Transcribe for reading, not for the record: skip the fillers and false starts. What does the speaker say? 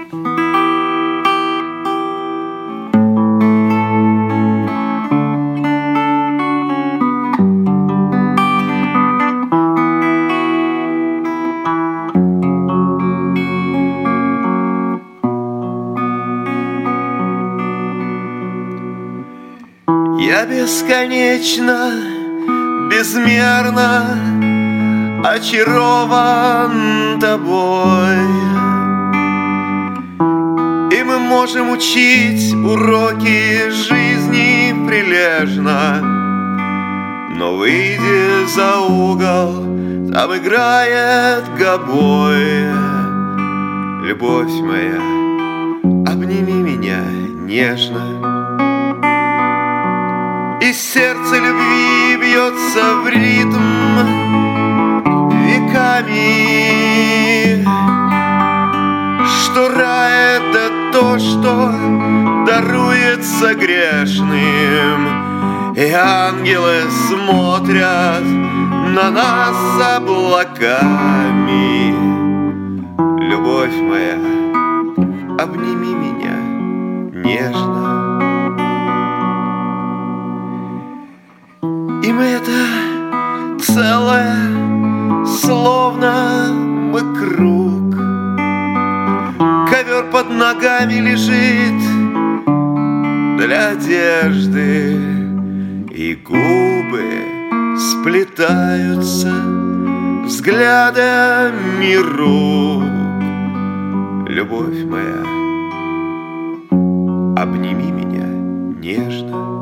Я бесконечно, безмерно очарован тобой, и мы можем учить уроки жизни прилежно, но выйди за угол, там играет гобой. Любовь моя, обними меня нежно, и сердце любви бьется в ритм веками, что рай — это то, что даруется грешным, и ангелы смотрят на нас облаками. Любовь моя, обними меня нежно. И мы это целое, словно мы круг. Ковер под ногами лежит для одежды, и губы сплетаются взглядами рук. Любовь моя, обними меня нежно.